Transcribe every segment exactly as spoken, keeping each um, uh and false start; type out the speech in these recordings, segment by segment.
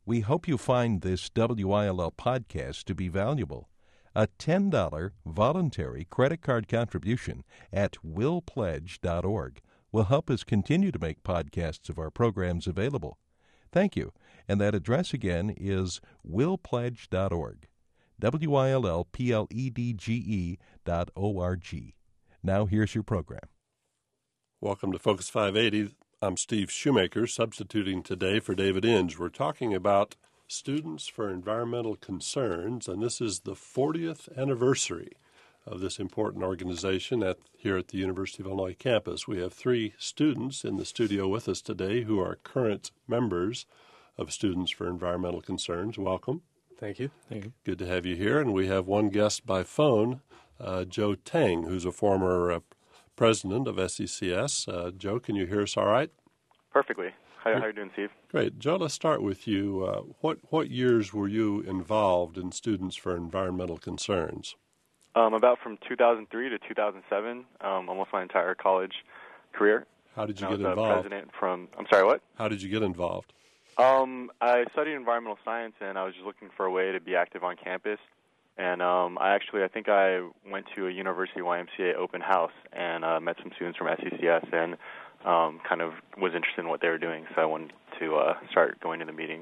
We hope you find this W I L L podcast to be valuable. A ten dollars voluntary credit card contribution at will pledge dot org will help us continue to make podcasts of our programs available. Thank you. And that address again is will pledge dot org. W I L L P L E D G E dot O R G. Now here's your program. Welcome to Focus five eighty. I'm Steve Shoemaker, substituting today for David Inge. We're talking about Students for Environmental Concerns, and this is the fortieth anniversary of this important organization at here at the University of Illinois campus. We have three students in the studio with us today who are current members of Students for Environmental Concerns. Welcome. Thank you. Thank you. Good to have you here. And we have one guest by phone, uh, Joe Tang, who's a former uh, president of S E C S. Uh, Joe, can you hear us all right? Perfectly. How, how are you doing, Steve? Great. Joe, let's start with you. Uh, what, what years were you involved in Students for Environmental Concerns? Um, about from two thousand three to two thousand seven, um, almost my entire college career. How did you and get I was involved? President from, I'm sorry, what? How did you get involved? Um, I studied environmental science, and I was just looking for a way to be active on campus. And um, I actually, I think I went to a University Y M C A open house and uh, met some students from S E C S and um, kind of was interested in what they were doing, so I wanted to uh, start going to the meetings.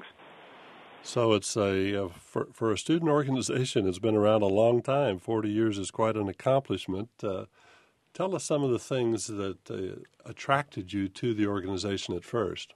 So it's a uh, for for a student organization. It's been around a long time. Forty years is quite an accomplishment. Uh, tell us some of the things that uh, attracted you to the organization at first.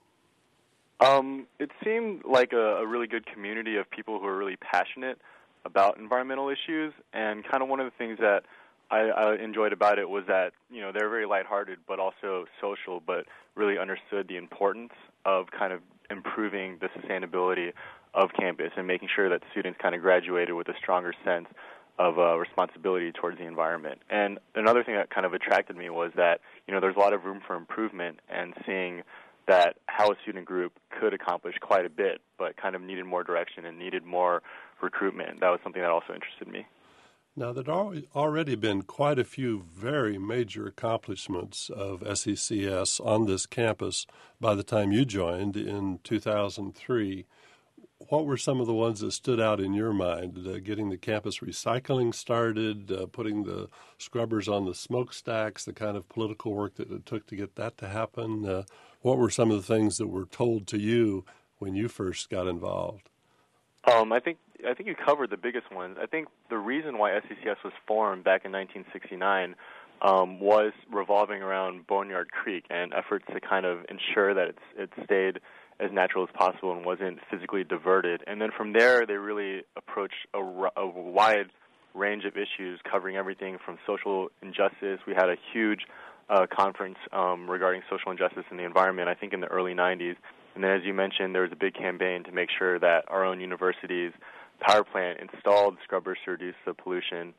Um, it seemed like a, a really good community of people who are really passionate about environmental issues, and kind of one of the things that I, I enjoyed about it was that, you know, they're very lighthearted but also social, but really understood the importance of kind of improving the sustainability of campus and making sure that students kind of graduated with a stronger sense of uh, responsibility towards the environment. And another thing that kind of attracted me was that, you know, there's a lot of room for improvement, and seeing that how a student group could accomplish quite a bit, but kind of needed more direction and needed more recruitment. That was something that also interested me. Now, there have already been quite a few very major accomplishments of S E C S on this campus by the time you joined in two thousand three. What were some of the ones that stood out in your mind? Uh, getting the campus recycling started, uh, putting the scrubbers on the smokestacks, the kind of political work that it took to get that to happen. Uh, what were some of the things that were told to you when you first got involved? Um, I think I think you covered the biggest ones. I think the reason why S E C S was formed back in nineteen sixty-nine um, was revolving around Boneyard Creek and efforts to kind of ensure that it's, it stayed as natural as possible and wasn't physically diverted. And then from there, they really approached a, a wide range of issues covering everything from social injustice. We had a huge uh, conference um, regarding social injustice in the environment, I think in the early nineties. And then, as you mentioned, there was a big campaign to make sure that our own university's power plant installed scrubbers to reduce the pollution.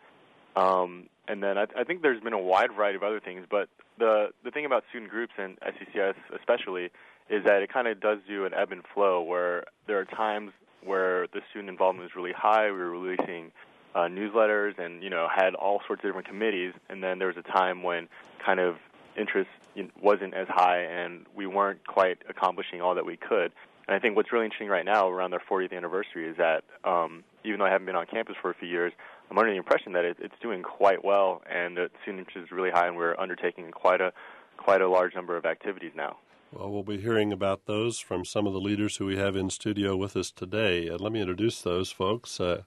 Um, and then I, I think there's been a wide variety of other things. But the the thing about student groups and S E C S especially is that it kind of does do an ebb and flow, where there are times where the student involvement is really high. We were releasing uh, newsletters and, you know, had all sorts of different committees. And then there was a time when kind of interest wasn't as high, and we weren't quite accomplishing all that we could. And I think what's really interesting right now around their fortieth anniversary is that um, even though I haven't been on campus for a few years, I'm under the impression that it, it's doing quite well, and the student interest is really high, and we're undertaking quite a quite a large number of activities now. Well, we'll be hearing about those from some of the leaders who we have in studio with us today. Uh, let me introduce those folks. Uh,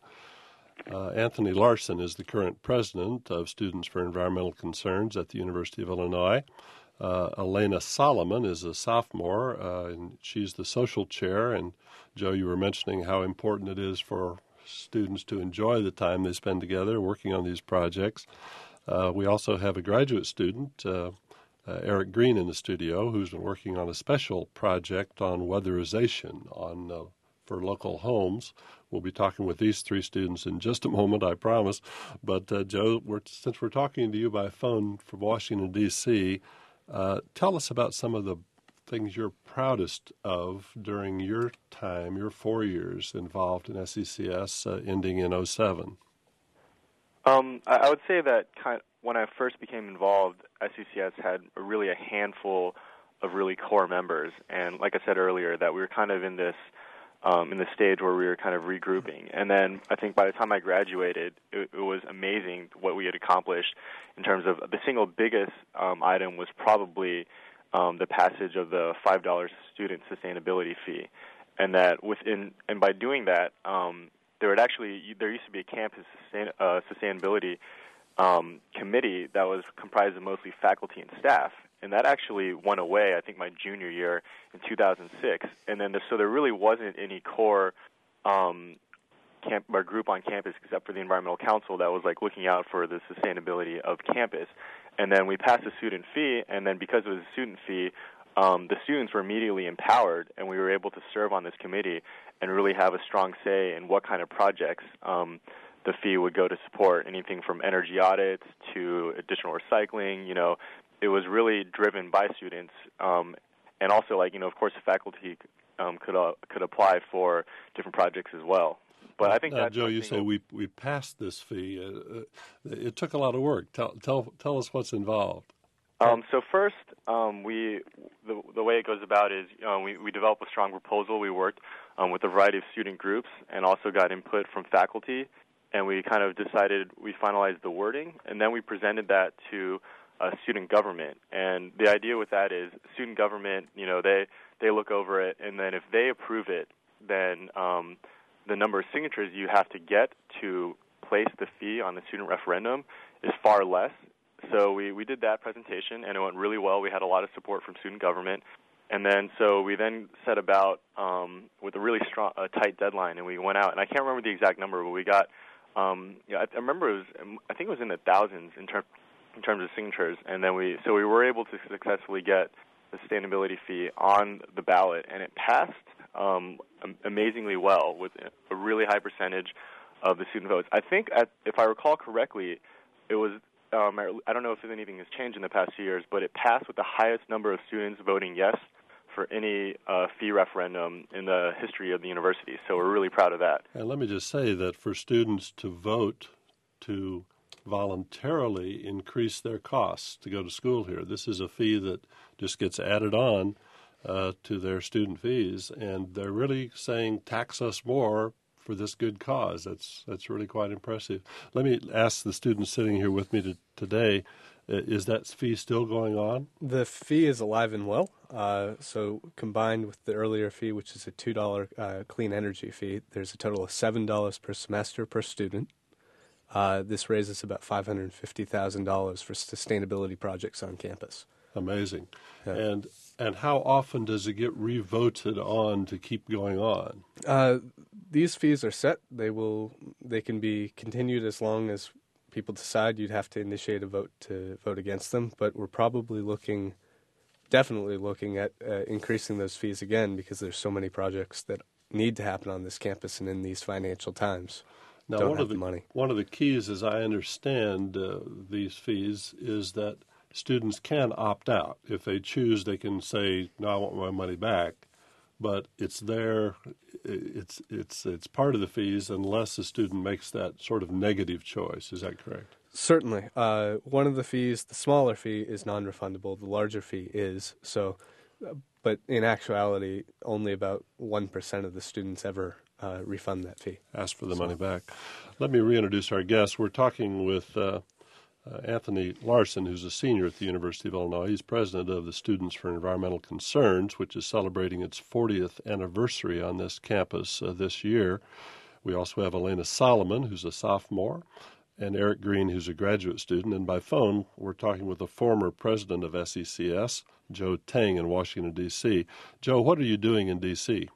uh, Anthony Larson is the current president of Students for Environmental Concerns at the University of Illinois. Uh, Elena Solomon is a sophomore, uh, and she's the social chair. And, Joe, you were mentioning how important it is for students to enjoy the time they spend together working on these projects. Uh, we also have a graduate student, uh, uh, Eric Green, in the studio, who's been working on a special project on weatherization on uh, for local homes. We'll be talking with these three students in just a moment, I promise. But, uh, Joe, we're, since we're talking to you by phone from Washington, D C, Uh, tell us about some of the things you're proudest of during your time, your four years involved in S E C S, uh, ending in oh seven. Um, I, I would say that kind of, when I first became involved, S E C S had a really a handful of really core members. And like I said earlier, that we were kind of in this um, in the stage where we were kind of regrouping. And then I think by the time I graduated, it, it was amazing what we had accomplished in terms of the single biggest um, item was probably um, the passage of the five dollars student sustainability fee. And that within, and by doing that, um, there would actually, there used to be a campus sustain, uh, sustainability um, committee that was comprised of mostly faculty and staff. And that actually went away, I think, my junior year in two thousand six. And then, there, so there really wasn't any core um, camp or group on campus except for the Environmental Council that was like looking out for the sustainability of campus. And then we passed a student fee, and then because it was a student fee, um, the students were immediately empowered, and we were able to serve on this committee and really have a strong say in what kind of projects um, the fee would go to support, anything from energy audits to additional recycling. You know, it was really driven by students, um, and also, like, you know, of course, the faculty um, could uh, could apply for different projects as well. But I think now, that's Joe, you say we we passed this fee. Uh, it took a lot of work. Tell tell tell us what's involved. Um, so first, um, we the, the way it goes about is uh, we we developed a strong proposal. We worked um, with a variety of student groups and also got input from faculty, and we kind of decided we finalized the wording, and then we presented that to uh, student government. And the idea with that is student government, you know, they they look over it, and then if they approve it, then um, the number of signatures you have to get to place the fee on the student referendum is far less. So we, we did that presentation, and it went really well. We had a lot of support from student government. And then so we then set about um, with a really strong, a tight deadline, and we went out. And I can't remember the exact number, but we got, um, yeah, I, I remember it was, I think it was in the thousands in, ter- in terms of signatures. And then we, so we were able to successfully get the sustainability fee on the ballot, and it passed um, amazingly well with a really high percentage of the student votes. I think, at, if I recall correctly, it was, um, I don't know if anything has changed in the past few years, but it passed with the highest number of students voting yes for any uh, fee referendum in the history of the university. So we're really proud of that. And let me just say that for students to vote to voluntarily increase their costs to go to school here, this is a fee that just gets added on uh, to their student fees, and they're really saying tax us more for this good cause. That's that's really quite impressive. Let me ask the students sitting here with me to, today, uh, is that fee still going on? The fee is alive and well. Uh, so combined with the earlier fee, which is a two dollars uh, clean energy fee, there's a total of seven dollars per semester per student. Uh, this raises about five hundred fifty thousand dollars for sustainability projects on campus. Amazing. Yeah. And and how often does it get re-voted on to keep going on? Uh, these fees are set. They will. They can be continued as long as people decide. You'd have to initiate a vote to vote against them. But we're probably looking, definitely looking at uh, increasing those fees again because there's so many projects that need to happen on this campus and in these financial times. Now, Don't one have of the, the money. One of the keys, as I understand uh, these fees, is that students can opt out. If they choose, they can say, no, I want my money back. But it's there, it's it's it's part of the fees unless the student makes that sort of negative choice. Is that correct? Certainly. Uh, one of the fees, the smaller fee, is non-refundable. The larger fee is. So, uh, but in actuality, only about one percent of the students ever uh, refund that fee. Ask for the so. money back. Let me reintroduce our guest. We're talking with uh, Uh, Anthony Larson, who's a senior at the University of Illinois. He's president of the Students for Environmental Concerns, which is celebrating its fortieth anniversary on this campus uh, this year. We also have Elena Solomon, who's a sophomore, and Eric Green, who's a graduate student. And by phone, we're talking with the former president of S E C S, Joe Tang, in Washington, D C Joe, what are you doing in D C?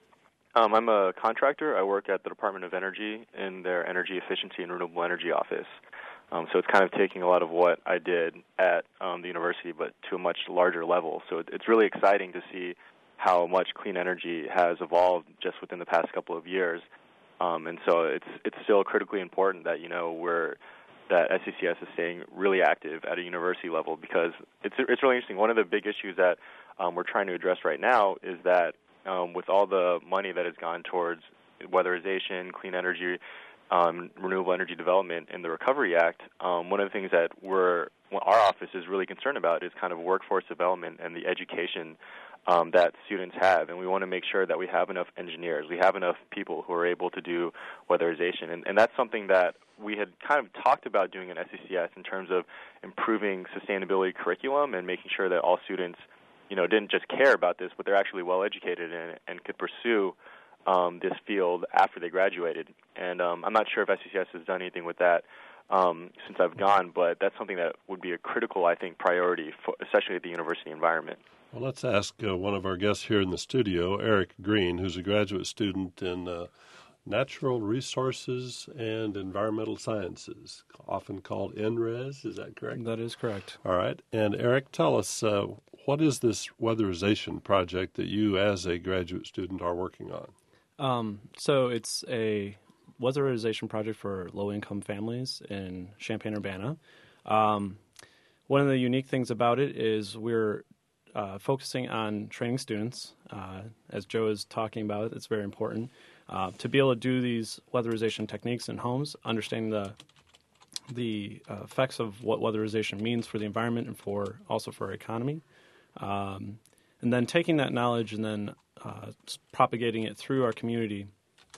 Um, I'm a contractor. I work at the Department of Energy in their Energy Efficiency and Renewable Energy Office. Um, so it's kind of taking a lot of what I did at um, the university, but to a much larger level. So it, it's really exciting to see how much clean energy has evolved just within the past couple of years. Um, and so it's it's still critically important that you know we're that S E C S is staying really active at a university level because it's it's really interesting. One of the big issues that um, we're trying to address right now is that um, with all the money that has gone towards weatherization, clean energy, Um, renewable energy development in the Recovery Act, um, one of the things that we're, well, our office is really concerned about is kind of workforce development and the education um, that students have, and we want to make sure that we have enough engineers, we have enough people who are able to do weatherization, and, and that's something that we had kind of talked about doing in S C C S in terms of improving sustainability curriculum and making sure that all students, you know, didn't just care about this, but they're actually well educated in it and could pursue um, this field after they graduated. And um, I'm not sure if S C C S has done anything with that um, since I've gone, but that's something that would be a critical, I think, priority, for, especially at the university environment. Well, let's ask uh, one of our guests here in the studio, Eric Green, who's a graduate student in uh, Natural Resources and Environmental Sciences, often called N R E S. Is that correct? That is correct. All right. And Eric, tell us, uh, what is this weatherization project that you as a graduate student are working on? Um, so it's a weatherization project for low-income families in Champaign-Urbana. Um, one of the unique things about it is we're uh, focusing on training students. Uh, as Joe is talking about, it's very important uh, to be able to do these weatherization techniques in homes, understanding the the uh, effects of what weatherization means for the environment and for also for our economy. Um, and then taking that knowledge and then uh, propagating it through our community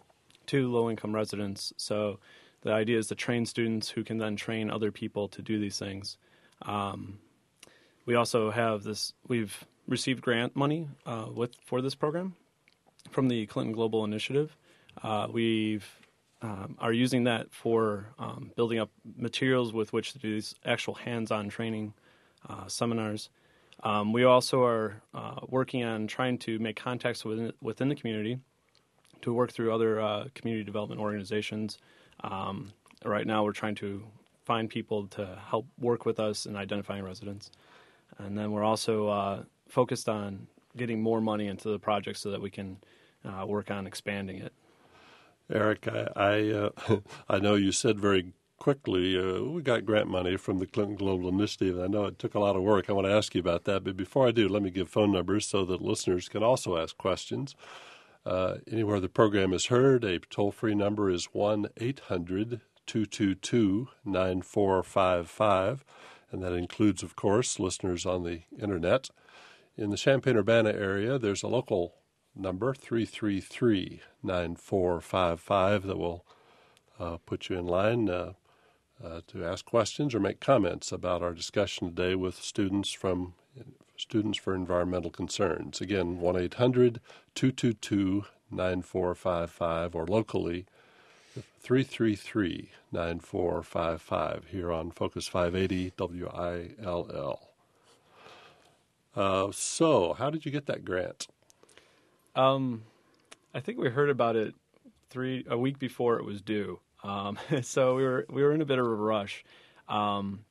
to low-income residents. So the idea is to train students who can then train other people to do these things. Um, we also have this, we've received grant money uh, with for this program from the Clinton Global Initiative. Uh, we've um, are using that for um, building up materials with which to do these actual hands-on training uh, seminars. Um, we also are uh, working on trying to make contacts within, within the community to work through other uh, community development organizations. Um, right now we're trying to find people to help work with us in identifying residents. And then we're also uh, focused on getting more money into the project so that we can uh, work on expanding it. Eric, I I, uh, I know you said very quickly, uh, we got grant money from the Clinton Global Initiative. I know it took a lot of work. I want to ask you about that. But before I do, let me give phone numbers so that listeners can also ask questions. Uh, anywhere the program is heard, a toll-free number is one eight hundred two two two nine four five five, and that includes, of course, listeners on the Internet. In the Champaign-Urbana area, there's a local number, three three three nine four five five, that will uh, put you in line uh, uh, to ask questions or make comments about our discussion today with students from Students for Environmental Concerns. Again, one eight hundred two two two nine four five five, or locally, three three three nine four five five, here on Focus five eighty W I L L. Uh, so, how did you get that grant? Um, I think we heard about it three a week before it was due. Um, so we were we were in a bit of a rush. Um,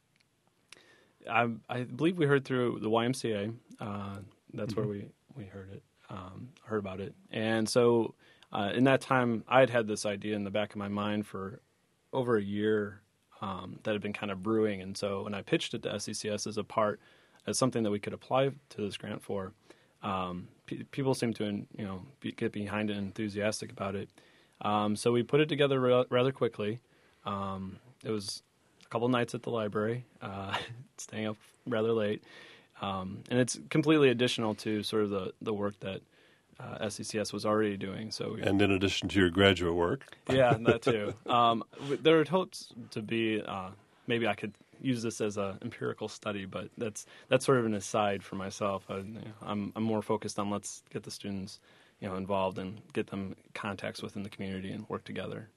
I, I believe we heard through the Y M C A. Uh, that's mm-hmm. where we, we heard it, um, heard about it. And so uh, in that time, I had had this idea in the back of my mind for over a year um, that had been kind of brewing. And so when I pitched it to S C C S as a part, as something that we could apply to this grant for, um, pe- people seemed to you know be, get behind it and enthusiastic about it. Um, so we put it together re- rather quickly. Um, it was a couple nights at the library, uh, staying up rather late. Um, and it's completely additional to sort of the, the work that uh, S C C S was already doing. So, we, And in addition to your graduate work. Yeah, that too. Um, there are hopes to be, uh, maybe I could use this as an empirical study, but that's that's sort of an aside for myself. I, you know, I'm, I'm more focused on let's get the students you know, involved and get them contacts within the community and work together.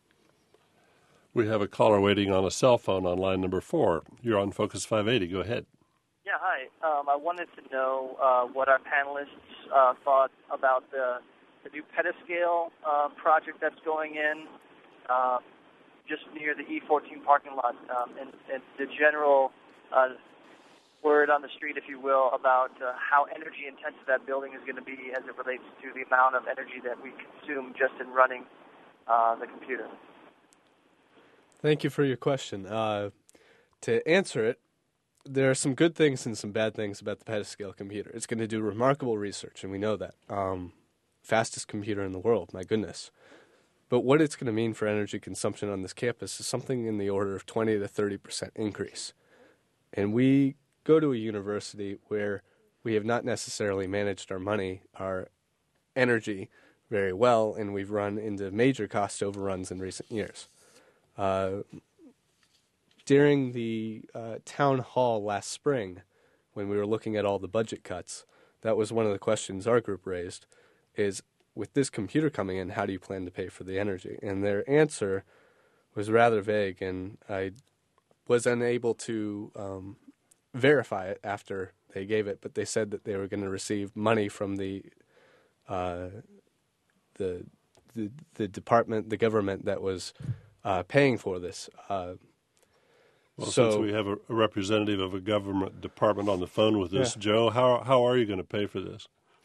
We have a caller waiting on a cell phone on line number four. You're on Focus five eighty. Go ahead. Yeah, hi. Um, I wanted to know uh, what our panelists uh, thought about the, the new petascale uh, project that's going in uh, just near the E fourteen parking lot, um, and, and the general uh, word on the street, if you will, about uh, how energy intensive that building is going to be as it relates to the amount of energy that we consume just in running uh, the computer. Thank you for your question. Uh, to answer it, there are some good things and some bad things about the petascale computer. It's going to do remarkable research, and we know that. Um, fastest computer in the world, my goodness. But what it's going to mean for energy consumption on this campus is something in the order of twenty to thirty percent increase. And we go to a university where we have not necessarily managed our money, our energy very well, and we've run into major cost overruns in recent years. Uh, during the uh, town hall last spring, when we were looking at all the budget cuts, that was one of the questions our group raised, is with this computer coming in, how do you plan to pay for the energy? And their answer was rather vague, and I was unable to um, verify it after they gave it, but they said that they were going to receive money from the uh, the, the the department, the government that was uh, paying for this. Uh, well, so, since we have a, a representative of a government department on the phone with us, yeah. Joe, how how are you going to pay for this?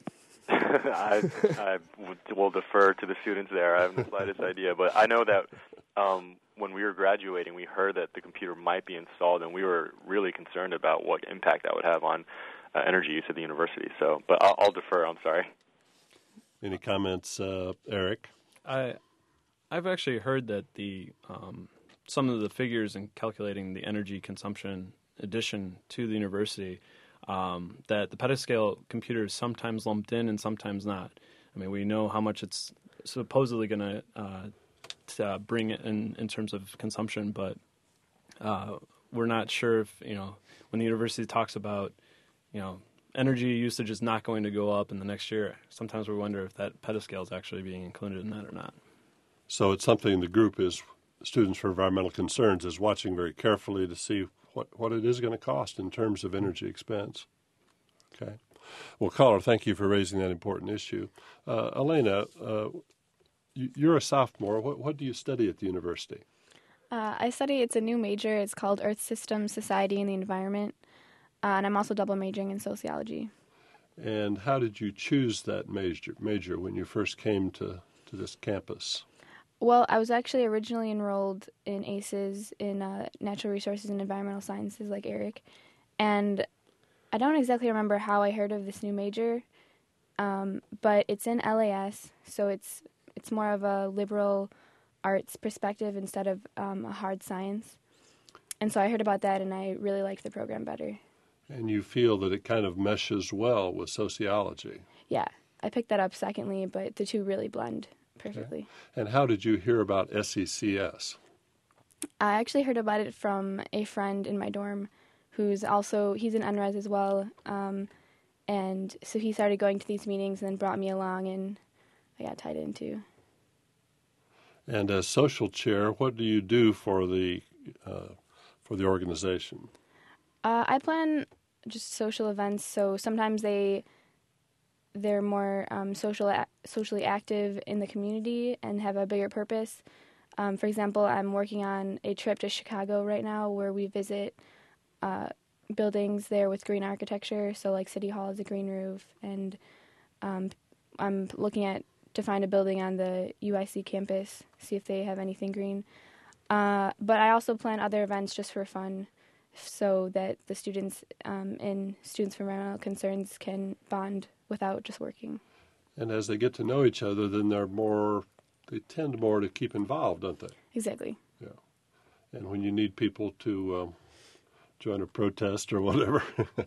I, I will defer to the students there. I have the slightest idea, but I know that um, when we were graduating, we heard that the computer might be installed, and we were really concerned about what impact that would have on uh, energy use at the university. So, but I'll, I'll defer. I'm sorry. Any comments, uh, Eric? I, I've actually heard that the um, some of the figures in calculating the energy consumption addition to the university, um, that the petascale computer is sometimes lumped in and sometimes not. I mean, we know how much it's supposedly going to uh, uh, bring in in terms of consumption, but uh, we're not sure if, you know, when the university talks about, you know, energy usage is not going to go up in the next year, sometimes we wonder if that petascale is actually being included in that or not. So it's something the group is, Students for Environmental Concerns, is watching very carefully to see what, what it is going to cost in terms of energy expense. Okay. Well, caller, thank you for raising that important issue. Uh, Elena, uh, you, you're a sophomore. What, what do you study at the university? Uh, I study, it's a new major. It's called Earth Systems, Society, and the Environment. Uh, and I'm also double majoring in sociology. And how did you choose that major major when you first came to, to this campus? Well, I was actually originally enrolled in A C Es in uh, Natural Resources and Environmental Sciences like Eric. And I don't exactly remember how I heard of this new major, um, but it's in L A S, so it's it's more of a liberal arts perspective instead of um, a hard science. And so I heard about that, and I really liked the program better. And you feel that it kind of meshes well with sociology. Yeah, I picked that up secondly, but the two really blend perfectly. Okay. And how did you hear about S E C S? I actually heard about it from a friend in my dorm who's also, he's in N R E S as well, um, and so he started going to these meetings and then brought me along, and I got tied into. And as social chair, what do you do for the uh, for the organization? Uh, I plan just social events, so sometimes they they're more um, social socially active in the community and have a bigger purpose. Um, for example, I'm working on a trip to Chicago right now where we visit uh, buildings there with green architecture. So like City Hall has a green roof, and um, I'm looking at to find a building on the U I C campus, see if they have anything green. Uh, but I also plan other events just for fun, so that the students um, in Students for Environmental Concerns can bond without just working. And as they get to know each other, then they're more, they tend more to keep involved, don't they? Exactly. Yeah. And when you need people to um, join a protest or whatever,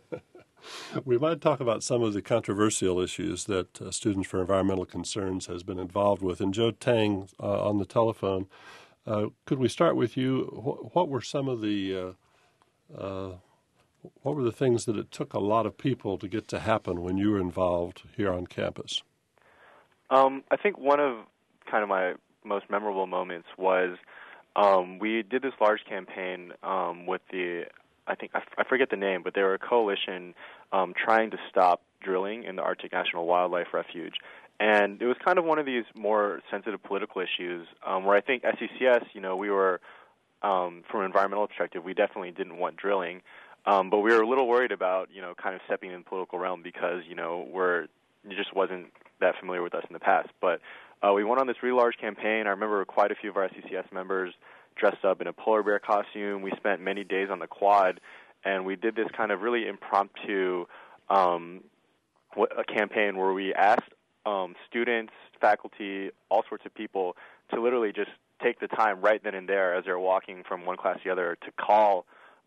we might talk about some of the controversial issues that uh, Students for Environmental Concerns has been involved with. And Joe Tang uh, on the telephone, uh, could we start with you? What, what were some of the uh, Uh, what were the things that it took a lot of people to get to happen when you were involved here on campus? Um, I think one of kind of my most memorable moments was um, we did this large campaign um, with the, I think, I, f- I forget the name, but they were a coalition um, trying to stop drilling in the Arctic National Wildlife Refuge. And it was kind of one of these more sensitive political issues um, where I think S E C S, you know, we were, Um, from an environmental perspective, we definitely didn't want drilling, um, but we were a little worried about, you know, kind of stepping in the political realm because, you know, we're it just wasn't that familiar with us in the past. But uh, we went on this really large campaign. I remember quite a few of our S E C S members dressed up in a polar bear costume. We spent many days on the quad, and we did this kind of really impromptu um, a campaign where we asked um, students, faculty, all sorts of people to literally just take the time right then and there as they're walking from one class to the other to call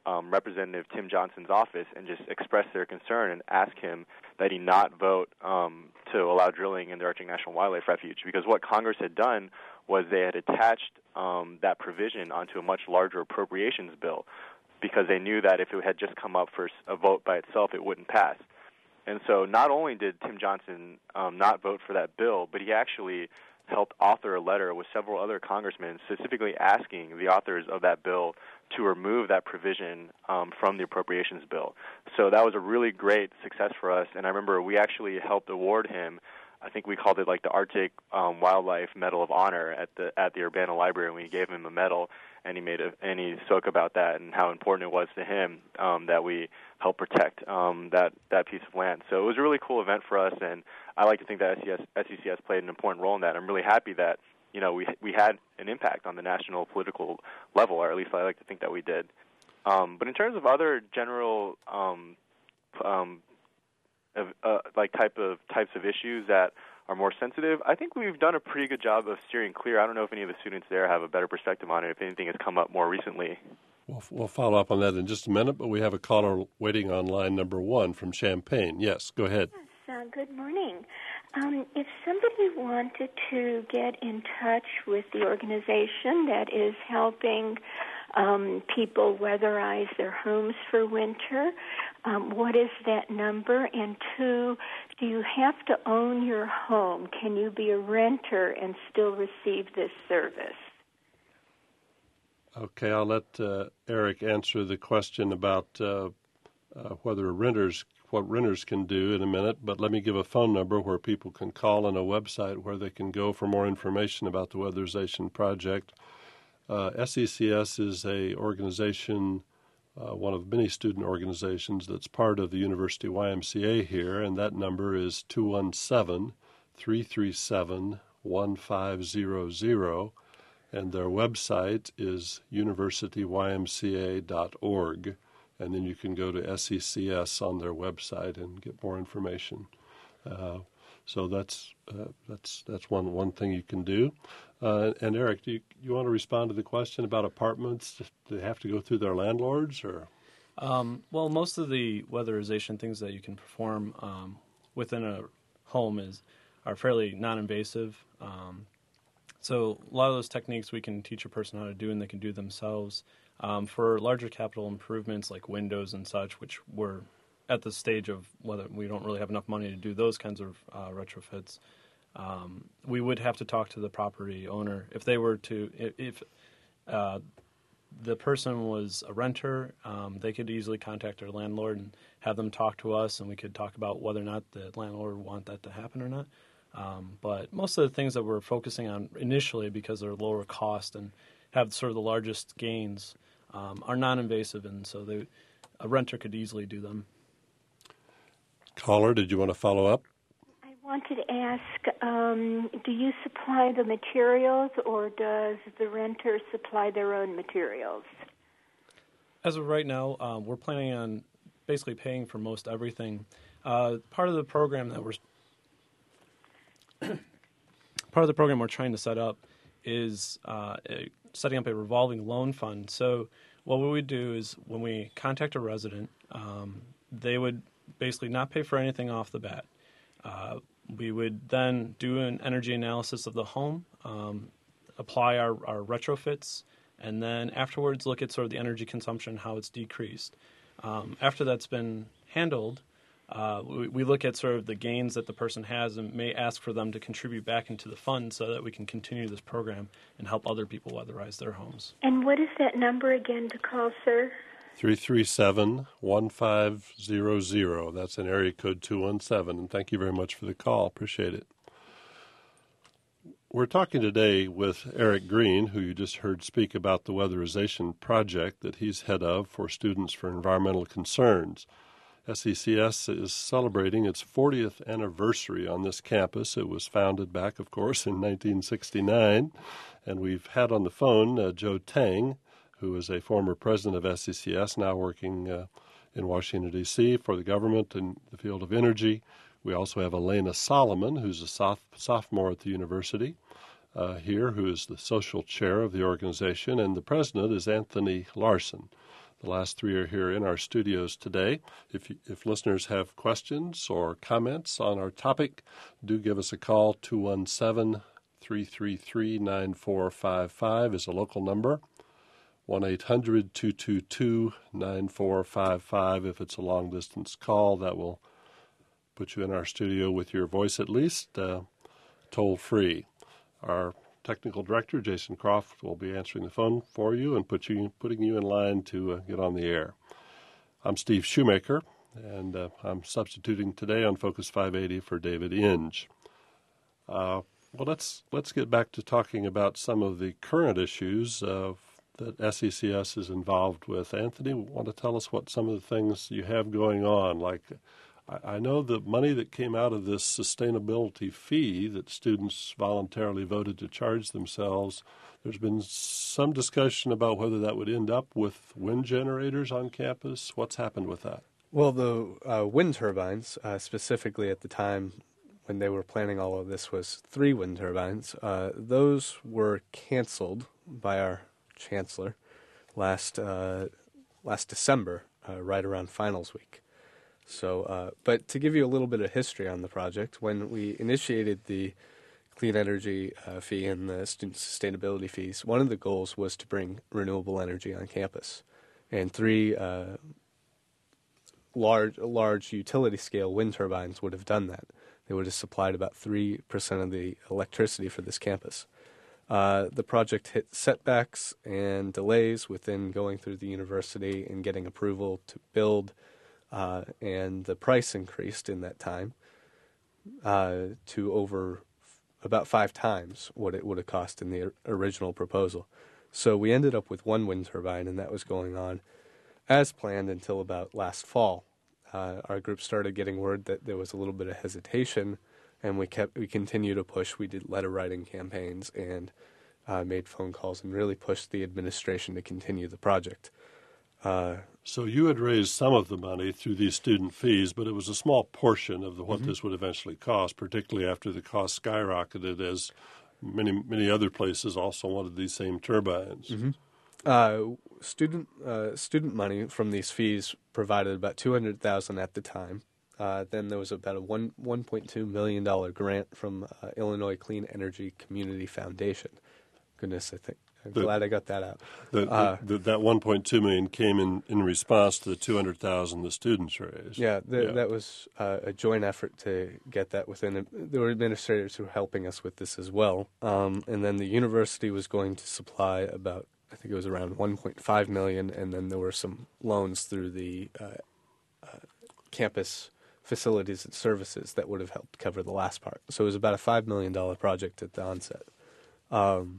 um, Representative Tim Johnson's office and just express their concern and ask him that he not vote um, to allow drilling in the Arctic National Wildlife Refuge, because what Congress had done was they had attached um, that provision onto a much larger appropriations bill, because they knew that if it had just come up for a vote by itself, it wouldn't pass. And so not only did Tim Johnson um, not vote for that bill, but he actually helped author a letter with several other congressmen specifically asking the authors of that bill to remove that provision um, from the appropriations bill. So that was a really great success for us, and I remember we actually helped award him, I think we called it like the Arctic um, Wildlife Medal of Honor at the at the Urbana Library, and we gave him a medal, and he made a, and he spoke about that and how important it was to him um, that we help protect um, that that piece of land. So it was a really cool event for us, and I like to think that S C C S played an important role in that. I'm really happy that you know we we had an impact on the national political level, or at least I like to think that we did. Um, but in terms of other general um, um, Of, uh, like type of types of issues that are more sensitive, I think we've done a pretty good job of steering clear. I don't know if any of the students there have a better perspective on it, if anything has come up more recently. We'll, we'll follow up on that in just a minute, but we have a caller waiting on line number one from Champaign. Yes, go ahead. Yes, uh, good morning. Um, if somebody wanted to get in touch with the organization that is helping um, people weatherize their homes for winter, um, what is that number? And two, do you have to own your home? Can you be a renter and still receive this service? Okay, I'll let uh, Eric answer the question about uh, uh, whether renters, what renters can do in a minute, but let me give a phone number where people can call and a website where they can go for more information about the Weatherization Project. Uh, S C C S is a organization, uh, one of many student organizations that's part of the University Y M C A here, and that number is two one seven, three three seven, one five zero zero, and their website is university y m c a dot org, and then you can go to S C C S on their website and get more information. Uh, so that's uh, that's that's one one thing you can do. Uh, and Eric, do you, you want to respond to the question about apartments? Do they have to go through their landlords, or? Um, well, most of the weatherization things that you can perform um, within a home is are fairly non-invasive. Um, so a lot of those techniques we can teach a person how to do, and they can do themselves. Um, for larger capital improvements like windows and such, which we're at the stage of whether we don't really have enough money to do those kinds of uh, retrofits, um, we would have to talk to the property owner. If they were to, if, if uh, the person was a renter, um, they could easily contact their landlord and have them talk to us, and we could talk about whether or not the landlord would want that to happen or not. Um, but most of the things that we're focusing on initially, because they're lower cost and have sort of the largest gains, um, are non-invasive, and so they, a renter could easily do them. Caller, did you want to follow up? I wanted to ask, um, do you supply the materials, or does the renter supply their own materials? As of right now, um, we're planning on basically paying for most everything. Uh, part of the program that we're part of the program we're trying to set up is uh, a, setting up a revolving loan fund. So what we would do is when we contact a resident, um, they would basically not pay for anything off the bat. Uh, we would then do an energy analysis of the home, um, apply our, our retrofits, and then afterwards look at sort of the energy consumption, how it's decreased. Um, after that's been handled, uh, we, we look at sort of the gains that the person has and may ask for them to contribute back into the fund so that we can continue this program and help other people weatherize their homes. And what is that number again to call, sir? three three seven, one five zero zero. That's an area code two one seven, and thank you very much for the call. Appreciate it. We're talking today with Eric Green, who you just heard speak about the weatherization project that he's head of for Students for Environmental Concerns. S C C S is celebrating its fortieth anniversary on this campus. It was founded back, of course, in nineteen sixty-nine, and we've had on the phone uh, Joe Tang, who is a former president of S C C S, now working uh, in Washington, D C for the government in the field of energy. We also have Elena Solomon, who's a soph- sophomore at the university uh, here, who is the social chair of the organization, and the president is Anthony Larson. The last three are here in our studios today. If, you, if listeners have questions or comments on our topic, do give us a call. two one seven, three three three, nine four five five is a local number. one eight hundred, two two two, nine four five five if it's a long-distance call. That will put you in our studio with your voice at least, uh, toll-free. Our technical director, Jason Croft, will be answering the phone for you and put you, putting you in line to uh, get on the air. I'm Steve Shoemaker, and uh, I'm substituting today on Focus five eighty for David Inge. Uh, well, let's let's get back to talking about some of the current issues uh, that S E C S is involved with. Anthony, want to tell us what some of the things you have going on? Like, I, I know the money that came out of this sustainability fee that students voluntarily voted to charge themselves, there's been some discussion about whether that would end up with wind generators on campus. What's happened with that? Well, the uh, wind turbines, uh, specifically at the time when they were planning all of this, was three wind turbines. Uh, those were canceled by our chancellor last uh, last December, uh, right around finals week. So, uh, but to give you a little bit of history on the project, when we initiated the clean energy uh, fee and the student sustainability fees, one of the goals was to bring renewable energy on campus, and three uh, large large utility scale wind turbines would have done that. They would have supplied about three percent of the electricity for this campus. Uh, the project hit setbacks and delays within going through the university and getting approval to build, uh, and the price increased in that time uh, to over f- about five times what it would have cost in the original proposal. So we ended up with one wind turbine, and that was going on as planned until about last fall. Uh, our group started getting word that there was a little bit of hesitation, and we kept we continued to push. We did letter writing campaigns and uh, made phone calls and really pushed the administration to continue the project. Uh, so you had raised some of the money through these student fees, but it was a small portion of the, what mm-hmm. this would eventually cost, particularly after the cost skyrocketed as many many other places also wanted these same turbines. Mm-hmm. Uh, student uh, student money from these fees provided about two hundred thousand dollars at the time. Uh, then there was about a one one point two million dollar grant from uh, Illinois Clean Energy Community Foundation. Goodness, I think I'm the, glad I got that out. The, uh, the, that one point two million dollars came in, in response to the two hundred thousand dollars the students raised. Yeah, the, yeah. that was uh, a joint effort to get that within. There were administrators who were helping us with this as well. Um, and then the university was going to supply about, I think it was around one point five million dollars, and then there were some loans through the uh, uh, campus facilities and services that would have helped cover the last part. So it was about a five million dollars project at the onset. Um,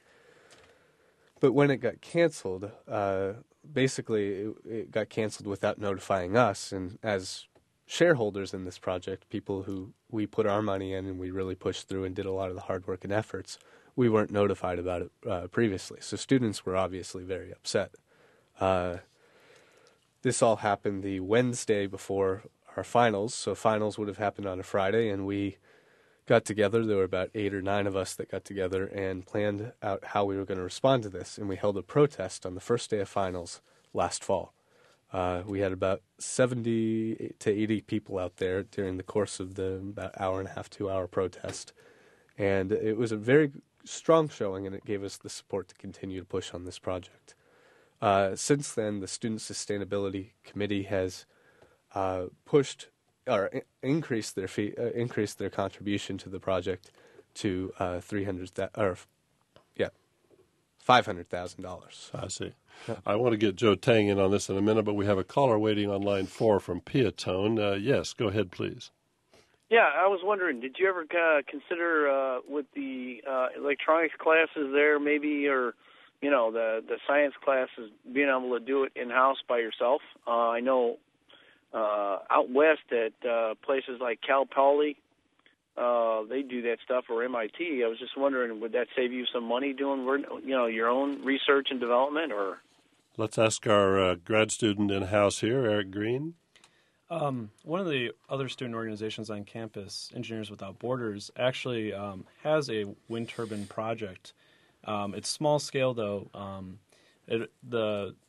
but when it got canceled, uh, basically it, it got canceled without notifying us. And as shareholders in this project, people who we put our money in and we really pushed through and did a lot of the hard work and efforts, we weren't notified about it uh, previously. So students were obviously very upset. Uh, this all happened the Wednesday before our finals. So finals would have happened on a Friday, and we got together. There were about eight or nine of us that got together and planned out how we were going to respond to this. And we held a protest on the first day of finals last fall. Uh, we had about seventy to eighty people out there during the course of the about hour and a half, two hour protest. And it was a very strong showing, and it gave us the support to continue to push on this project. Uh, since then, the Student Sustainability Committee has uh, pushed or in- increased their fee, uh, increased their contribution to the project to uh, three hundred th- or yeah, five hundred thousand dollars. I see. Yeah. I want to get Joe Tang in on this in a minute, but we have a caller waiting on line four from Piatone. Uh, yes, go ahead, please. Yeah, I was wondering, did you ever uh, consider uh, with the uh, electronics classes there, maybe, or you know, the the science classes, being able to do it in house by yourself? Uh, I know uh, out west at uh, places like Cal Poly, uh, they do that stuff, or M I T. I was just wondering, would that save you some money doing, you know, your own research and development, or? Let's ask our uh, grad student in house here, Eric Green. Um, one of the other student organizations on campus, Engineers Without Borders, actually um, has a wind turbine project. Um, it's small scale, though. Um, it, the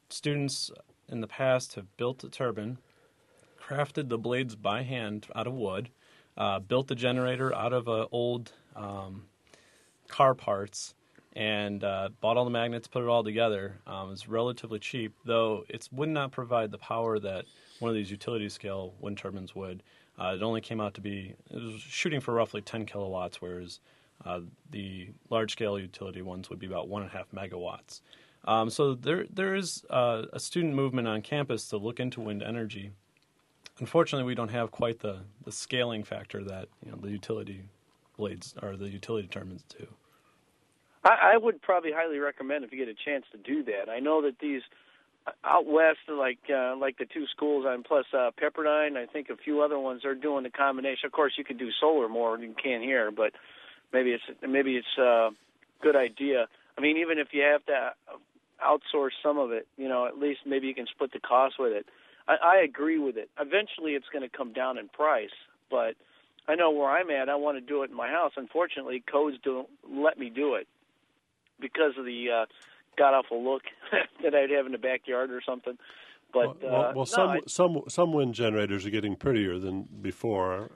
students in the past have built a turbine, crafted the blades by hand out of wood, uh, built the generator out of uh, old um, car parts, and uh, bought all the magnets, put it all together. Um, it's relatively cheap, though it would not provide the power that one of these utility-scale wind turbines would. Uh, it only came out to be, it was shooting for roughly ten kilowatts, whereas uh, the large-scale utility ones would be about one and a half megawatts. Um, so there there is uh, a student movement on campus to look into wind energy. Unfortunately, we don't have quite the, the scaling factor that you know the utility blades or the utility turbines do. I, I would probably highly recommend if you get a chance to do that. I know that these out west, like uh, like the two schools, and plus uh, Pepperdine, I think a few other ones are doing the combination. Of course, you could do solar more than you can here, but maybe it's maybe it's a good idea. I mean, even if you have to outsource some of it, you know, at least maybe you can split the cost with it. I, I agree with it. Eventually, it's going to come down in price, but I know where I'm at. I want to do it in my house. Unfortunately, codes don't let me do it because of the uh, god-awful look that I'd have in the backyard or something. But well, well, uh, well no, some I, some some wind generators are getting prettier than before.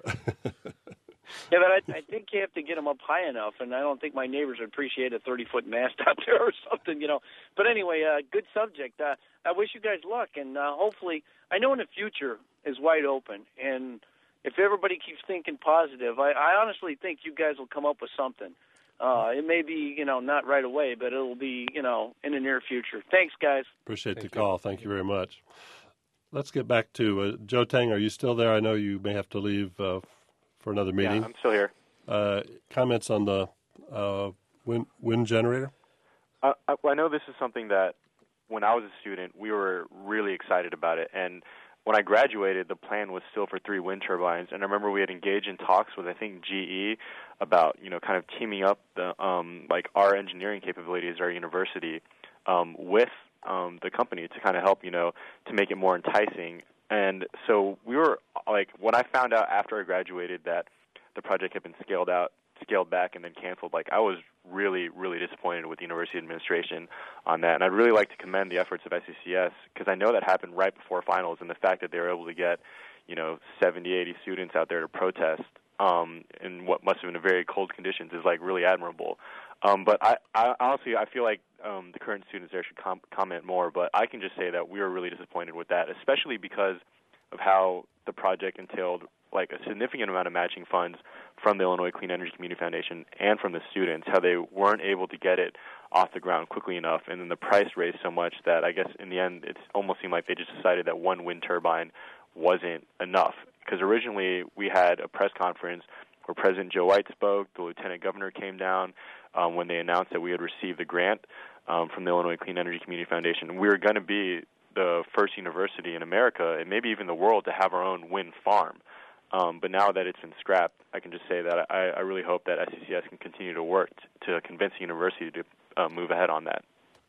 Yeah, but I, I think you have to get them up high enough, and I don't think my neighbors would appreciate a thirty-foot mast out there or something, you know. But anyway, uh, good subject. Uh, I wish you guys luck, and uh, hopefully, I know in the future is wide open, and if everybody keeps thinking positive, I, I honestly think you guys will come up with something. Uh, it may be, you know, not right away, but it'll be, you know, in the near future. Thanks, guys. Appreciate Thank the you. call. Thank you very much. Let's get back to uh, Joe Tang. Are you still there? I know you may have to leave uh, for another meeting. Yeah, I'm still here. Uh, comments on the uh, wind, wind generator? Uh, I, I know this is something that when I was a student, we were really excited about it. And when I graduated, the plan was still for three wind turbines. And I remember we had engaged in talks with, I think, G E about, you know, kind of teaming up the um, like our engineering capabilities, our university, um, with um, the company to kind of help, you know, to make it more enticing. And so we were like, when I found out after I graduated that the project had been scaled out, scaled back, and then canceled, like I was really, really disappointed with the university administration on that. And I'd really like to commend the efforts of S E C S because I know that happened right before finals, and the fact that they were able to get, you know, seventy, eighty students out there to protest um, in what must have been very cold conditions is like really admirable. Um, but I, I honestly, I feel like um, the current students there should com- comment more. But I can just say that we were really disappointed with that, especially because of how the project entailed like a significant amount of matching funds from the Illinois Clean Energy Community Foundation and from the students, how they weren't able to get it off the ground quickly enough, and then the price raised so much that I guess in the end it almost seemed like they just decided that one wind turbine wasn't enough. Because originally we had a press conference where President Joe White spoke, the Lieutenant Governor came down um, when they announced that we had received the grant um, from the Illinois Clean Energy Community Foundation. We were going to be the first university in America, and maybe even the world, to have our own wind farm. Um, but now that it's been scrapped, I can just say that I, I really hope that S E C S can continue to work t- to convince the university to uh, move ahead on that.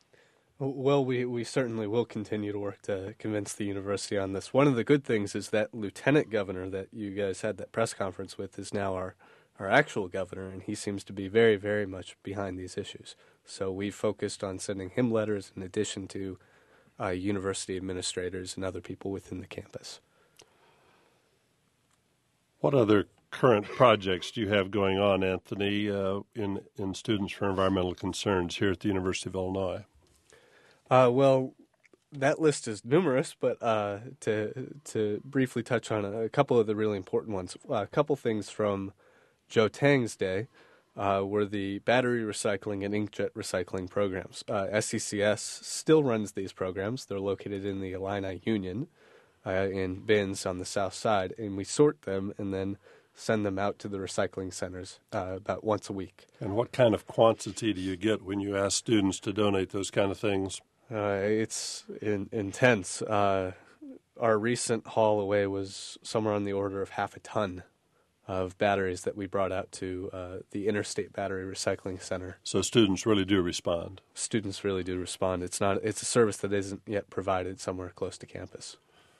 Well, we, we certainly will continue to work to convince the university on this. One of the good things is that Lieutenant Governor that you guys had that press conference with is now our, our actual governor, and he seems to be very, very much behind these issues. So we focused on sending him letters in addition to uh, university administrators and other people within the campus. What other current projects do you have going on, Anthony, uh, in, in Students for Environmental Concerns here at the University of Illinois? Uh, well, that list is numerous, but uh, to to briefly touch on a, a couple of the really important ones, uh, a couple things from Joe Tang's day uh, were the battery recycling and inkjet recycling programs. Uh, S C C S still runs these programs. They're located in the Illini Union uh, in bins on the south side, and we sort them and then send them out to the recycling centers uh, about once a week. And what kind of quantity do you get when you ask students to donate those kind of things? Uh, it's in, intense. Uh, our recent haul away was somewhere on the order of half a ton of batteries that we brought out to uh, the Interstate Battery Recycling Center. So students really do respond. Students really do respond. It's not. It's a service that isn't yet provided somewhere close to campus.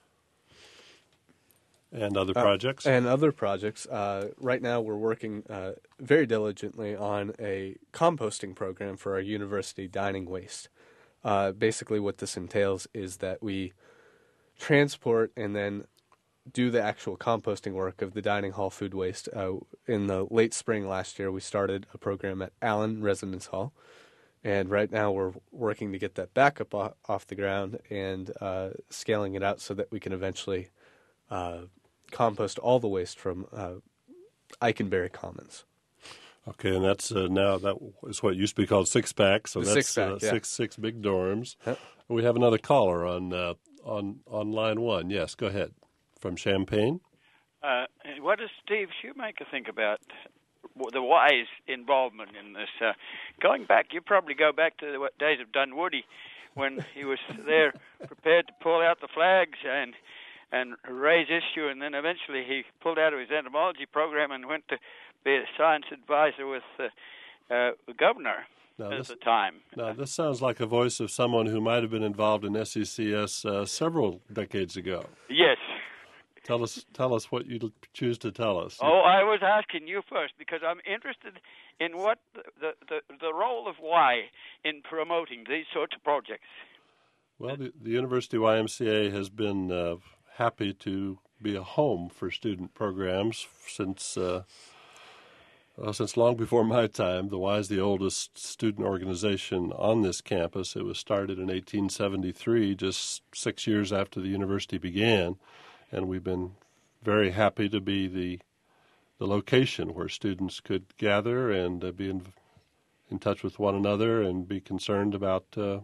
And other projects? Uh, and other projects. Uh, right now we're working uh, very diligently on a composting program for our university dining waste. Uh, basically, what this entails is that we transport and then do the actual composting work of the dining hall food waste. Uh, in the late spring last year, we started a program at Allen Residence Hall, and right now we're working to get that back up off the ground and uh, scaling it out so that we can eventually uh, compost all the waste from uh, Eikenberry Commons. Okay, and that's uh, now that is what used to be called six pack. So the that's six pack, uh, yeah. six six big dorms. Yep. We have another caller on uh, on on line one. Yes, go ahead. From Champaign. Uh, what does Steve Shoemaker think about the Y's involvement in this? Uh, going back, you probably go back to the days of Dunwoody, when he was there prepared to pull out the flags and and raise issue, and then eventually he pulled out of his entomology program and went to be a science advisor with uh, uh, the governor now at this, the time. Now, this sounds like a voice of someone who might have been involved in S E C S uh, several decades ago. Yes. Tell us, tell us what you choose to tell us. Oh, I was asking you first because I'm interested in what the the, the role of Y in promoting these sorts of projects. Well, the, the University Y M C A has been uh, happy to be a home for student programs since uh, well, since long before my time. The Y is the oldest student organization on this campus. It was started in eighteen seventy-three, just six years after the university began. And we've been very happy to be the the location where students could gather and uh, be in, in touch with one another and be concerned about uh,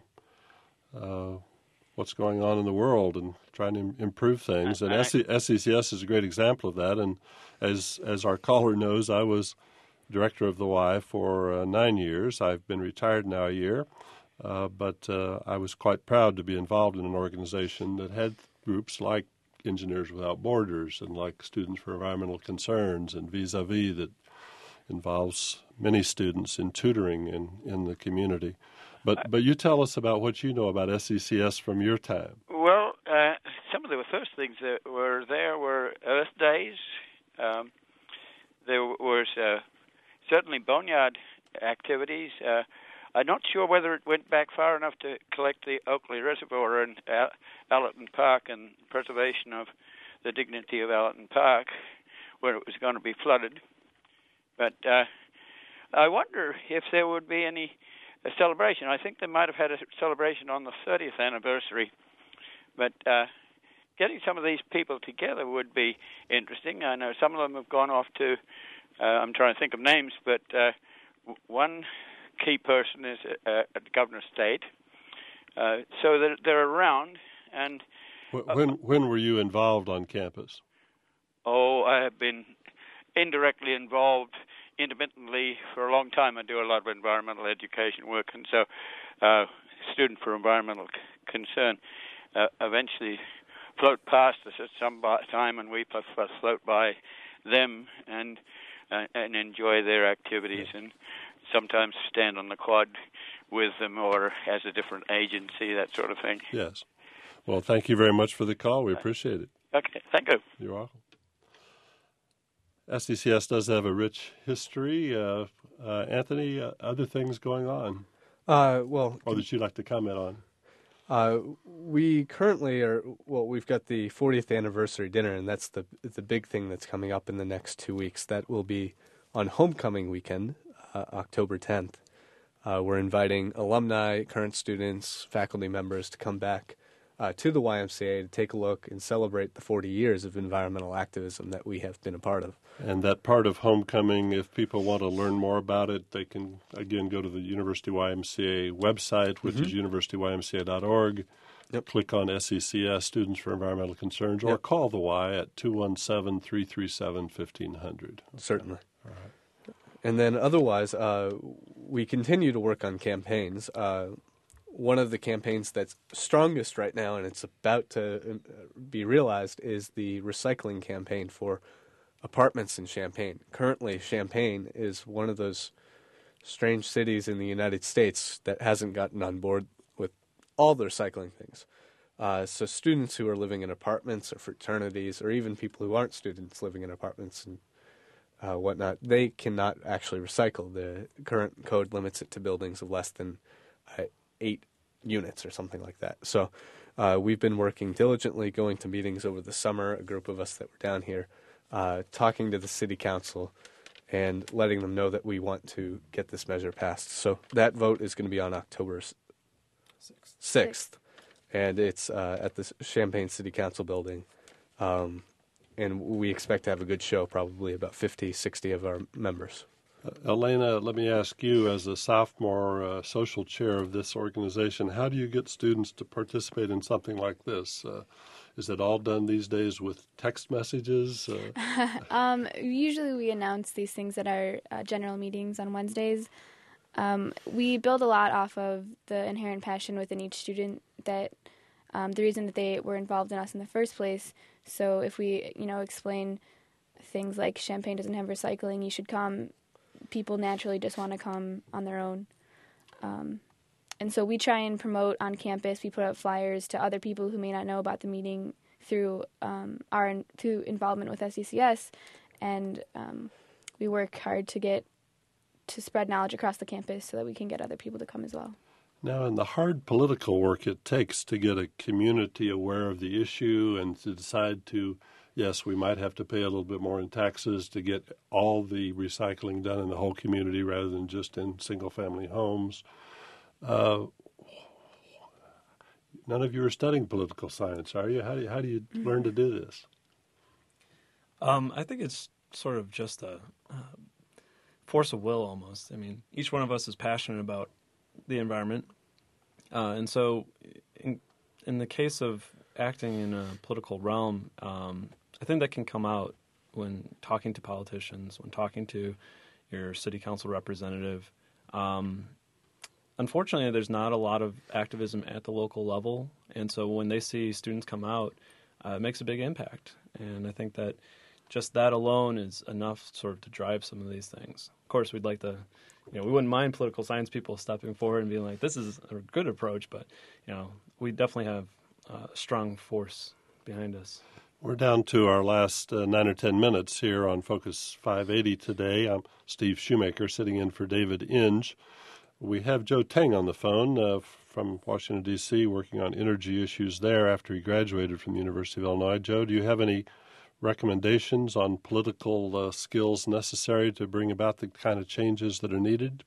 uh, what's going on in the world and trying to improve things. And S E C S is a great example of that. And as as our caller knows, I was director of the Y for uh, nine years. I've been retired now a year, uh, but uh, I was quite proud to be involved in an organization that had groups like Engineers Without Borders and like Students for Environmental Concerns and Vis-a-Vis that involves many students in tutoring in, in the community. But but you tell us about what you know about S E C S from your time. Well, uh, some of the first things that were there were Earth Days. Um, there was uh, certainly boneyard activities. Uh, I'm not sure whether it went back far enough to collect the Oakley Reservoir and Al- Allerton Park and preservation of the dignity of Allerton Park, where it was going to be flooded. But uh, I wonder if there would be any a celebration. I think they might have had a celebration on the thirtieth anniversary. But uh, getting some of these people together would be interesting. I know some of them have gone off to, uh, I'm trying to think of names, but uh, one key person is uh, at the Governor State, uh, so that they're around. And uh, when when were you involved on campus? Oh, I have been indirectly involved intermittently for a long time. I do a lot of environmental education work, and so uh, Student for Environmental C- Concern uh, eventually float past us at some time, and we float by them and uh, and enjoy their activities, yeah. And sometimes stand on the quad with them or as a different agency, that sort of thing. Yes. Well, thank you very much for the call. We appreciate it. Okay, thank you. You're welcome. S E C S does have a rich history. Uh, uh, Anthony, uh, other things going on? Uh, well, or that you'd like to comment on? Uh, we currently are, well, we've got the fortieth anniversary dinner, and that's the the big thing that's coming up in the next two weeks. That will be on homecoming weekend, uh, October tenth. Uh, we're inviting alumni, current students, faculty members to come back uh, to the Y M C A to take a look and celebrate the forty years of environmental activism that we have been a part of. And that part of homecoming, if people want to learn more about it, they can, again, go to the University Y M C A website, which mm-hmm. is university y m c a dot org. Yep. Click on S E C S, Students for Environmental Concerns, or yep. call the Y at two one seven, three three seven, fifteen hundred. Certainly. All right. And then otherwise, uh, we continue to work on campaigns. Uh, one of the campaigns that's strongest right now, and it's about to be realized, is the recycling campaign for apartments in Champaign. Currently, Champaign is one of those strange cities in the United States that hasn't gotten on board with all the recycling things. Uh, so students who are living in apartments or fraternities, or even people who aren't students living in apartments and uh, whatnot, they cannot actually recycle. The current code limits it to buildings of less than uh, eight units or something like that. So uh, we've been working diligently, going to meetings over the summer, a group of us that were down here, uh, talking to the city council and letting them know that we want to get this measure passed. So that vote is going to be on October sixth, and it's uh, at the Champaign City Council building. Um, and we expect to have a good show, probably about fifty, sixty of our members. Uh, Elena, let me ask you, as a sophomore uh, social chair of this organization, how do you get students to participate in something like this? Uh, is it all done these days with text messages? Uh, um, usually we announce these things at our uh, general meetings on Wednesdays. Um, we build a lot off of the inherent passion within each student, that um, the reason that they were involved in us in the first place. So if we, you know, explain things like Champaign doesn't have recycling, you should come, people naturally just want to come on their own. Um, and so we try and promote on campus. We put out flyers to other people who may not know about the meeting through um, our through involvement with S C C S, and um, we work hard to get to spread knowledge across the campus so that we can get other people to come as well. Now, in the hard political work it takes to get a community aware of the issue and to decide to, yes, we might have to pay a little bit more in taxes to get all the recycling done in the whole community rather than just in single-family homes. Uh, none of you are studying political science, are you? How do you, how do you mm-hmm. learn to do this? Um, I think it's sort of just a uh, force of will almost. I mean, each one of us is passionate about the environment. Uh, and so in, in the case of acting in a political realm, um, I think that can come out when talking to politicians, when talking to your city council representative. Um, unfortunately, there's not a lot of activism at the local level, and so when they see students come out, uh, it makes a big impact. And I think that just that alone is enough sort of to drive some of these things. Of course, we'd like to, you know, we wouldn't mind political science people stepping forward and being like, this is a good approach, but, you know, we definitely have a strong force behind us. We're down to our last uh, nine or ten minutes here on Focus five eighty today. I'm Steve Shoemaker, sitting in for David Inge. We have Joe Teng on the phone uh, from Washington, D C, working on energy issues there after he graduated from the University of Illinois. Joe, do you have any recommendations on political uh, skills necessary to bring about the kind of changes that are needed?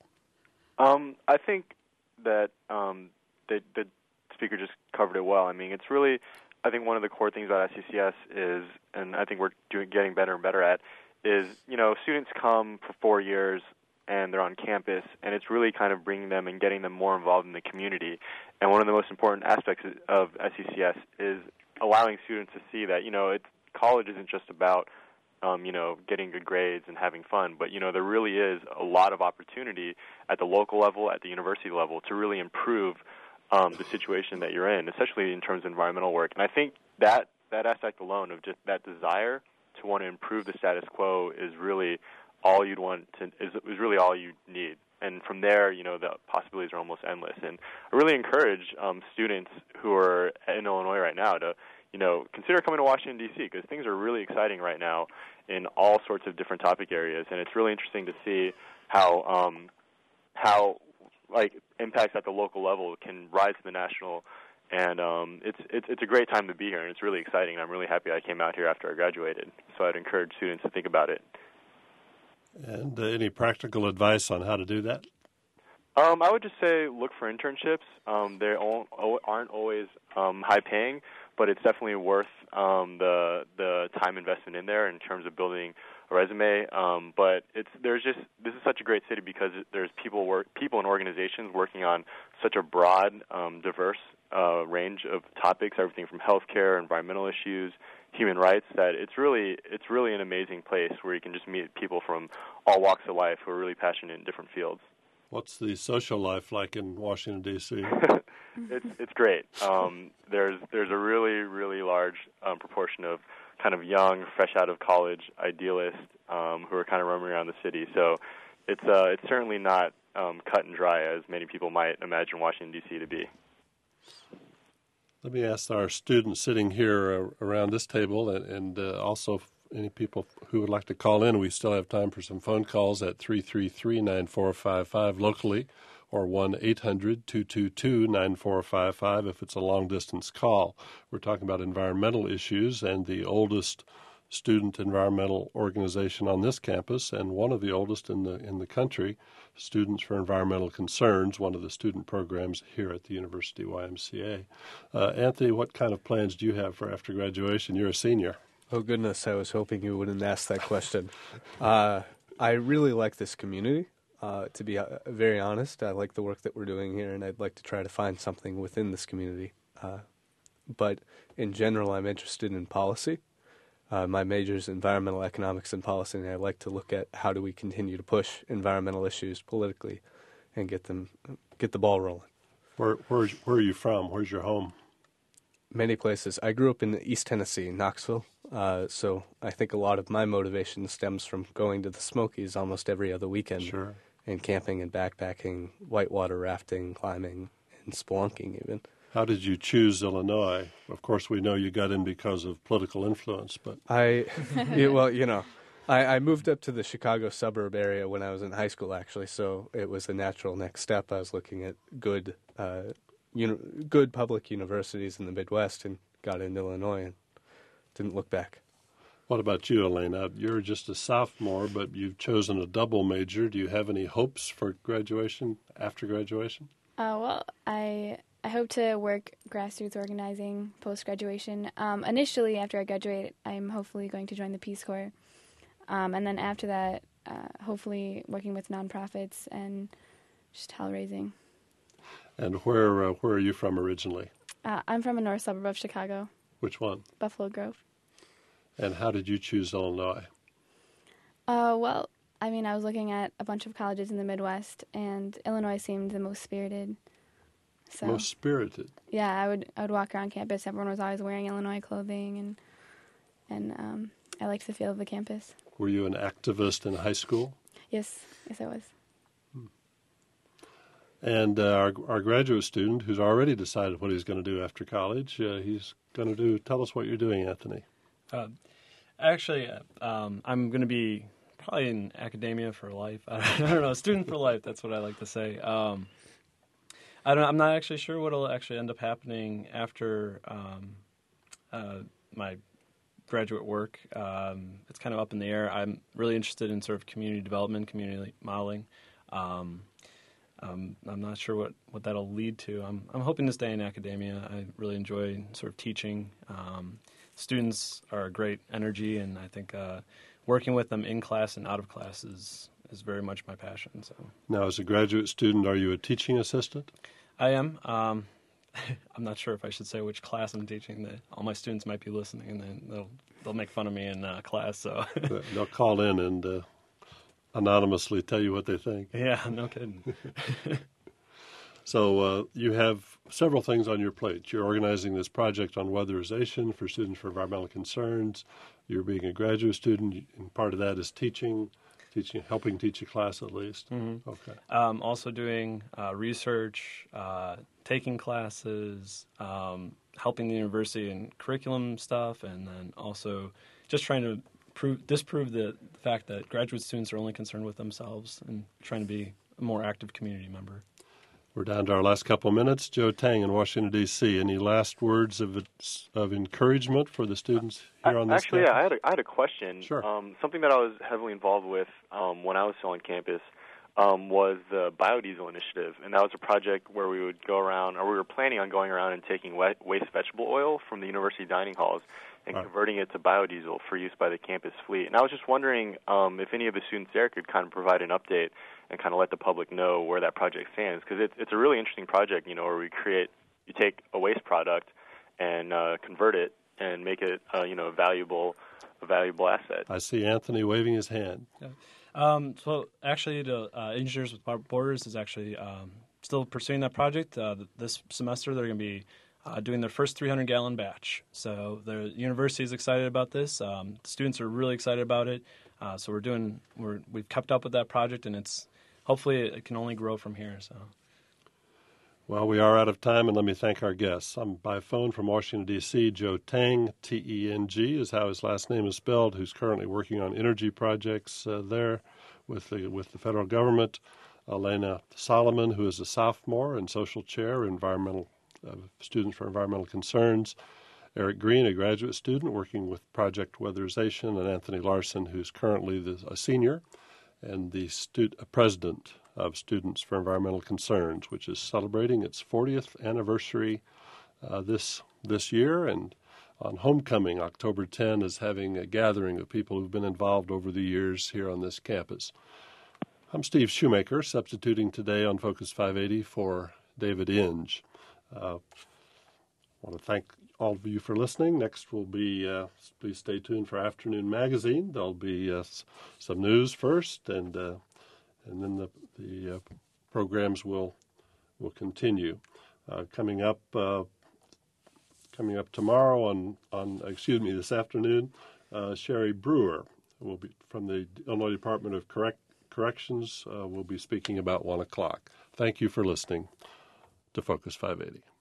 Um, I think that um, the, the speaker just covered it well. I mean, it's really, I think one of the core things about S C C S is, and I think we're doing getting better and better at, is, you know, students come for four years and they're on campus, and it's really kind of bringing them and getting them more involved in the community. And one of the most important aspects of S C C S is allowing students to see that, you know, it's, college isn't just about, um, you know, getting good grades and having fun, but, you know, there really is a lot of opportunity at the local level, at the university level, to really improve um, the situation that you're in, especially in terms of environmental work. And I think that, that aspect alone of just that desire to want to improve the status quo is really all you'd want to, is, is really all you need. And from there, you know, the possibilities are almost endless. And I really encourage um, students who are in Illinois right now to, you know, consider coming to Washington, D C, because things are really exciting right now in all sorts of different topic areas. And it's really interesting to see how, um, how like, impacts at the local level can rise to the national. And um, it's, it's it's a great time to be here, and it's really exciting. And I'm really happy I came out here after I graduated. So I'd encourage students to think about it. And uh, any practical advice on how to do that? Um, I would just say look for internships. Um, they aren't always um, high-paying, but it's definitely worth um, the the time investment in there in terms of building a resume. Um, but it's there's just this is such a great city because there's people work people and organizations working on such a broad, um, diverse uh, range of topics, everything from healthcare, environmental issues, human rights. That it's really it's really an amazing place where you can just meet people from all walks of life who are really passionate in different fields. What's the social life like in Washington, D C? It's it's great. Um, there's there's a really really large um, proportion of kind of young, fresh out of college idealists um, who are kind of roaming around the city. So it's uh, it's certainly not um, cut and dry as many people might imagine Washington, D C to be. Let me ask our students sitting here uh, around this table, and, and uh, also any people who would like to call in. We still have time for some phone calls at three three three, nine four five five locally, or one eight hundred two two two nine four five five if it's a long-distance call. We're talking about environmental issues, and the oldest student environmental organization on this campus, and one of the oldest in the in the country, Students for Environmental Concerns, one of the student programs here at the University Y M C A. Uh, Anthony, what kind of plans do you have for after graduation? You're a senior. Oh, goodness, I was hoping you wouldn't ask that question. Uh, I really like this community. Uh, to be uh, very honest, I like the work that we're doing here, and I'd like to try to find something within this community. Uh, but in general, I'm interested in policy. Uh, my major is environmental economics and policy, and I like to look at how do we continue to push environmental issues politically and get them get the ball rolling. Where where where are you from? Where's your home? Many places. I grew up in East Tennessee, Knoxville, uh, so I think a lot of my motivation stems from going to the Smokies almost every other weekend. Sure. And camping and backpacking, whitewater rafting, climbing, and spelunking even. How did you choose Illinois? Of course, we know you got in because of political influence, but I, yeah, well, you know, I, I moved up to the Chicago suburb area when I was in high school, actually, so it was a natural next step. I was looking at good, uh, uni- good public universities in the Midwest and got into Illinois and didn't look back. What about you, Elena? You're just a sophomore, but you've chosen a double major. Do you have any hopes for graduation, after graduation? Uh, well, I I hope to work grassroots organizing post-graduation. Um, initially, after I graduate, I'm hopefully going to join the Peace Corps. Um, and then after that, uh, hopefully working with nonprofits and just hell-raising. And where uh, where are you from originally? Uh, I'm from a north suburb of Chicago. Which one? Buffalo Grove. And how did you choose Illinois? Uh, well, I mean, I was looking at a bunch of colleges in the Midwest, and Illinois seemed the most spirited. So, most spirited? Yeah, I would I would walk around campus. Everyone was always wearing Illinois clothing, and and um, I liked the feel of the campus. Were you an activist in high school? Yes, yes, I was. Hmm. And uh, our our graduate student, who's already decided what he's going to do after college, uh, he's going to do. Tell us what you're doing, Anthony. Uh, actually, um, I'm going to be probably in academia for life. I don't know, student for life. That's what I like to say. Um, I don't. I'm not actually sure what will actually end up happening after um, uh, my graduate work. Um, it's kind of up in the air. I'm really interested in sort of community development, community modeling. Um, um, I'm not sure what, what that'll lead to. I'm I'm hoping to stay in academia. I really enjoy sort of teaching. Um, students are a great energy, and I think uh, working with them in class and out of class is, is very much my passion. So now, as a graduate student, are you a teaching assistant? I am. Um, I'm not sure if I should say which class I'm teaching. That all my students might be listening, and then they'll they'll make fun of me in uh, class. So they'll call in and uh, anonymously tell you what they think. Yeah, no kidding. So uh, you have several things on your plate. You're organizing this project on weatherization for Students for Environmental Concerns. You're being a graduate student, and part of that is teaching, teaching, helping teach a class at least. Mm-hmm. Okay. Um, also doing uh, research, uh, taking classes, um, helping the university in curriculum stuff, and then also just trying to prove, disprove the, the fact that graduate students are only concerned with themselves and trying to be a more active community member. We're down to our last couple of minutes. Joe Tang in Washington, D C Any last words of of encouragement for the students here on this Actually, campus? yeah, I had a, I had a question. Sure. Um, something that I was heavily involved with um, when I was still on campus um, was the biodiesel initiative, and that was a project where we would go around, or we were planning on going around and taking wet, waste vegetable oil from the university dining halls and right. converting it to biodiesel for use by the campus fleet. And I was just wondering um, if any of the students there could kind of provide an update and kind of let the public know where that project stands, because it's, it's a really interesting project, you know, where we create, you take a waste product and uh, convert it and make it, uh, you know, a valuable, a valuable asset. I see Anthony waving his hand. Yeah. Um, so actually, the uh, Engineers Without Borders is actually um, still pursuing that project. Uh, this semester, they're going to be uh, doing their first three hundred gallon batch. So the university is excited about this. Um, the students are really excited about it. Uh, so we're doing, we're, we've kept up with that project, and it's hopefully it can only grow from here. So. Well, we are out of time, and let me thank our guests. I'm by phone from Washington, D C Joe Tang, T E N G is how his last name is spelled, who's currently working on energy projects uh, there with the, with the federal government. Elena Solomon, who is a sophomore and social chair, environmental uh, Students for Environmental Concerns, Eric Green, a graduate student working with Project Weatherization, and Anthony Larson, who's currently the, a senior and the stu- president of Students for Environmental Concerns, which is celebrating its fortieth anniversary uh, this this year. And on homecoming, October tenth, is having a gathering of people who've been involved over the years here on this campus. I'm Steve Shoemaker, substituting today on Focus five eighty for David Inge. Uh, I want to thank all of you for listening. Next will be, uh, please stay tuned for Afternoon Magazine. There'll be uh, some news first, and uh, and then the the uh, programs will will continue. Uh, coming up, uh, coming up tomorrow on on excuse me this afternoon, uh, Sherry Brewer will be from the Illinois Department of Correct, Corrections. Uh, will be speaking about one o'clock. Thank you for listening to Focus five eighty.